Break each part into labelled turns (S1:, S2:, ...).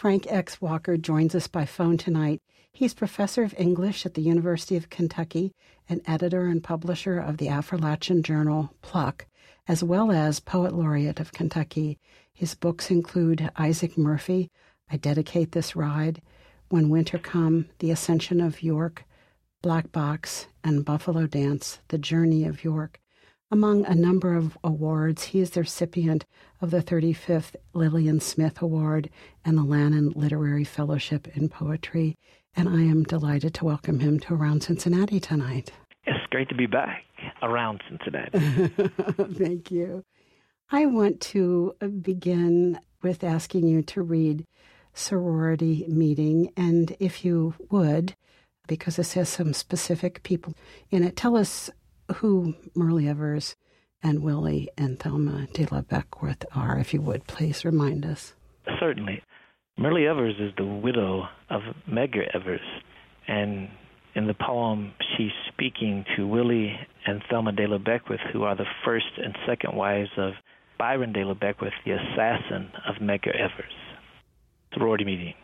S1: Frank X. Walker joins us by phone tonight. He's professor of English at the University of Kentucky and editor and publisher of the Affrilachian journal Pluck, as well as Poet Laureate of Kentucky. His books include Isaac Murphy, I Dedicate This Ride, When Winter Come, The Ascension of York, Black Box, and Buffalo Dance, The Journey of York. Among a number of awards, he is the recipient of the 35th Lillian Smith Award and the Lannan Literary Fellowship in Poetry, and I am delighted to welcome him to Around Cincinnati tonight.
S2: It's great to be back around Cincinnati.
S1: Thank you. I want to begin with asking you to read Sorority Meeting, and if you would, because this has some specific people in it, tell us who Myrlie Evers and Willie and Thelma de la Beckwith are, if you would, please remind us.
S2: Certainly. Myrlie Evers is the widow of Medgar Evers, and in the poem, she's speaking to Willie and Thelma de la Beckwith, who are the first and second wives of Byron de la Beckwith, the assassin of Medgar Evers. Sorority Meeting.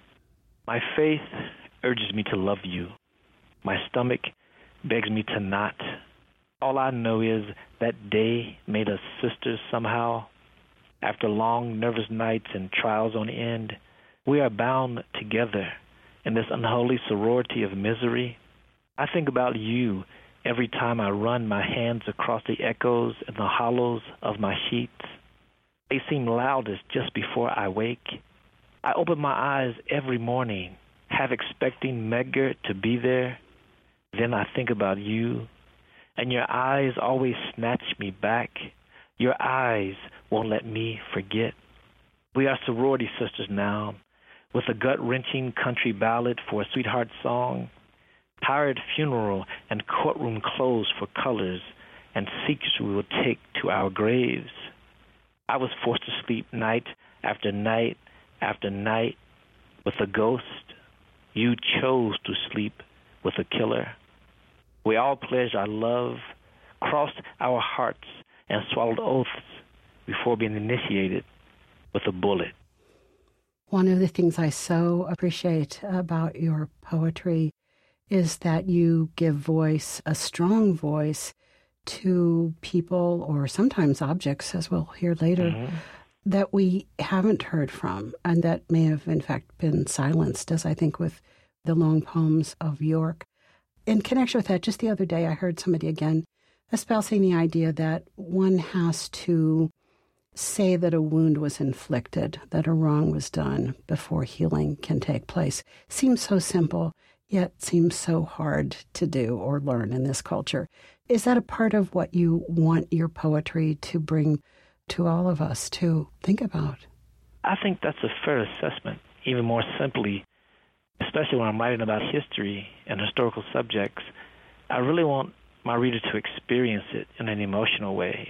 S2: My faith urges me to love you. My stomach begs me to not. All I know is that day made us sisters somehow. After long, nervous nights and trials on end, we are bound together in this unholy sorority of misery. I think about you every time I run my hands across the echoes and the hollows of my sheets. They seem loudest just before I wake. I open my eyes every morning, half expecting Medgar to be there. Then I think about you, and your eyes always snatch me back. Your eyes won't let me forget. We are sorority sisters now, with a gut-wrenching country ballad for a sweetheart song, tired funeral and courtroom clothes for colors, and secrets we will take to our graves. I was forced to sleep night after night after night with a ghost. You chose to sleep with a killer. We all pledged our love, crossed our hearts, and swallowed oaths before being initiated with a bullet.
S1: One of the things I so appreciate about your poetry is that you give voice, a strong voice, to people or sometimes objects, as we'll hear later, that we haven't heard from and that may have, in fact, been silenced, as I think with the long poems of York. In connection with that, just the other day, I heard somebody again espousing the idea that one has to say that a wound was inflicted, that a wrong was done before healing can take place. Seems so simple, yet seems so hard to do or learn in this culture. Is that a part of what you want your poetry to bring to all of us to think about?
S2: I think that's a fair assessment. Even more simply, especially when I'm writing about history and historical subjects, I really want my reader to experience it in an emotional way.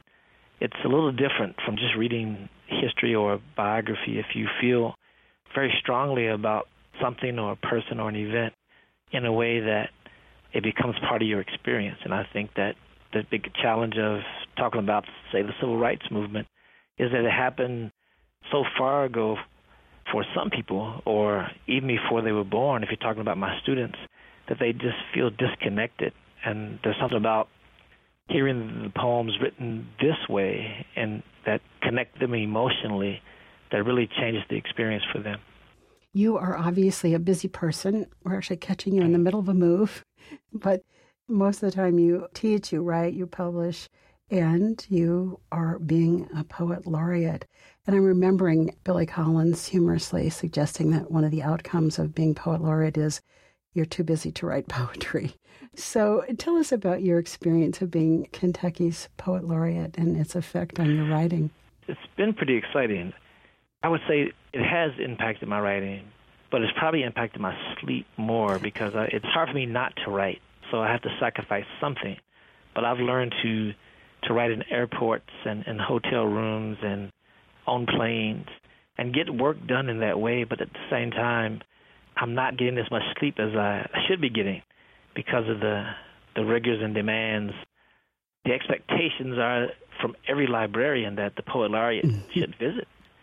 S2: It's a little different from just reading history or a biography. If you feel very strongly about something or a person or an event in a way that it becomes part of your experience. And I think that the big challenge of talking about, say, the civil rights movement is that it happened so far ago for some people, or even before they were born, if you're talking about my students, that they just feel disconnected. And there's something about hearing the poems written this way and that connect them emotionally that really changes the experience for them.
S1: You are obviously a busy person. We're actually catching you in the middle of a move, but most of the time you teach, you write, you publish, and you are being a poet laureate. And I'm remembering Billy Collins humorously suggesting that one of the outcomes of being poet laureate is you're too busy to write poetry. So tell us about your experience of being Kentucky's poet laureate and its effect on your writing.
S2: It's been pretty exciting. I would say it has impacted my writing, but it's probably impacted my sleep more because it's hard for me not to write, so I have to sacrifice something. But I've learned to write in airports and in hotel rooms and on planes and get work done in that way, but at the same time, I'm not getting as much sleep as I should be getting because of the rigors and demands. The expectations are from every librarian that the poet laureate should visit.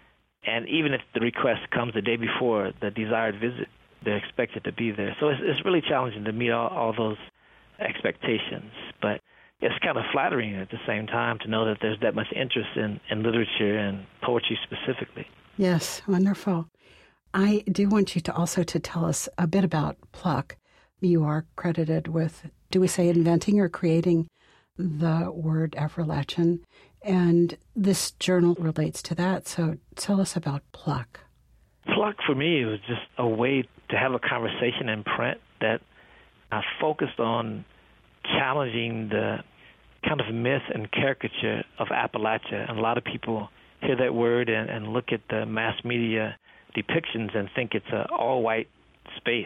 S2: And even if the request comes the day before the desired visit, they're expected to be there. So it's really challenging to meet all those expectations. But it's kind of flattering at the same time to know that there's that much interest in literature and poetry specifically.
S1: Yes, wonderful. I do want you to also to tell us a bit about Pluck. You are credited with, do we say inventing or creating the word Affrilachian? And this journal relates to that. So tell us about Pluck.
S2: Pluck for me was just a way to have a conversation in print that I focused on challenging the kind of myth and caricature of Appalachia. And a lot of people hear that word and look at the mass media depictions and think it's an all-white space.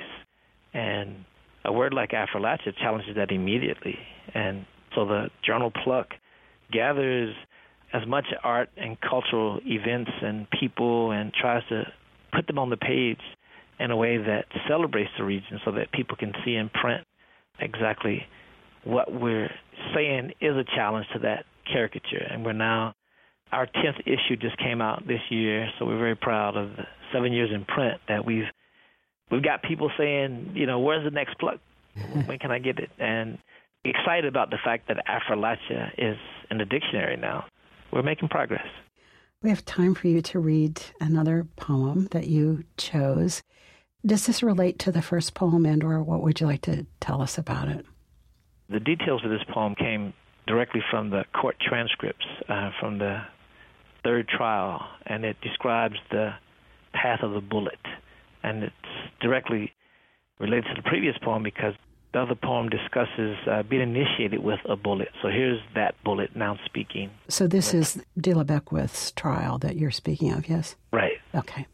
S2: And a word like Affrilachian challenges that immediately. And so the journal Pluck gathers as much art and cultural events and people and tries to put them on the page in a way that celebrates the region so that people can see in print exactly what we're saying is a challenge to that caricature. And our 10th issue just came out this year, so we're very proud of the 7 years in print that we've got people saying, where's the next Pluck? When can I get it? And excited about the fact that Affrilachian is in the dictionary now. We're making progress.
S1: We have time for you to read another poem that you chose. Does this relate to the first poem, and or what would you like to tell us about it?
S2: The details of this poem came directly from the court transcripts from the third trial, and it describes the path of the bullet. And it's directly related to the previous poem because the other poem discusses being initiated with a bullet. So here's that bullet now speaking.
S1: So this is De La Beckwith's trial that you're speaking of, yes?
S2: Right.
S1: Okay.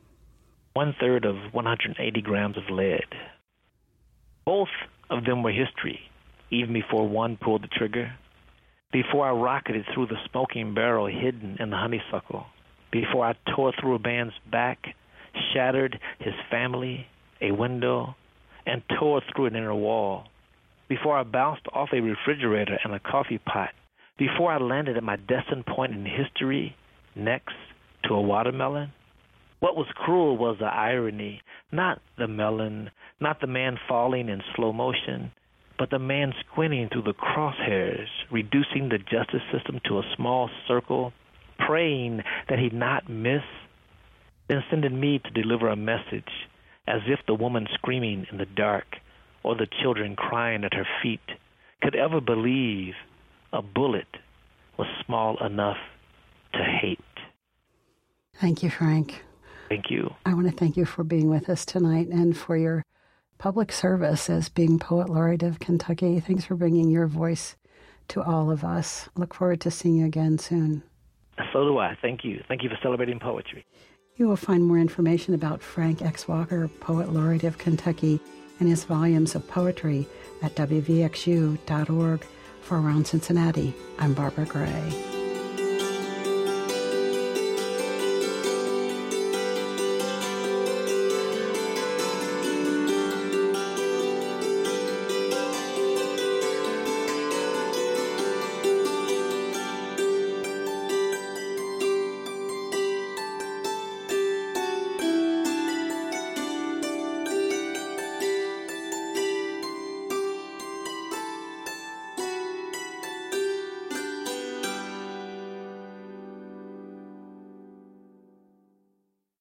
S2: 1/3 of 180 grams of lead. Both of them were history, even before one pulled the trigger. Before I rocketed through the smoking barrel hidden in the honeysuckle. Before I tore through a man's back, shattered his family, a window, and tore through an inner wall. Before I bounced off a refrigerator and a coffee pot. Before I landed at my destined point in history, next to a watermelon. What was cruel was the irony, not the melon, not the man falling in slow motion, but the man squinting through the crosshairs, reducing the justice system to a small circle, praying that he not miss, then sending me to deliver a message, as if the woman screaming in the dark or the children crying at her feet could ever believe a bullet was small enough to hate.
S1: Thank you, Frank.
S2: Thank you.
S1: I want to thank you for being with us tonight and for your public service as being Poet Laureate of Kentucky. Thanks for bringing your voice to all of us. Look forward to seeing you again soon.
S2: So do I. Thank you. Thank you for celebrating poetry.
S1: You will find more information about Frank X. Walker, Poet Laureate of Kentucky, and his volumes of poetry at wvxu.org. For Around Cincinnati, I'm Barbara Gray.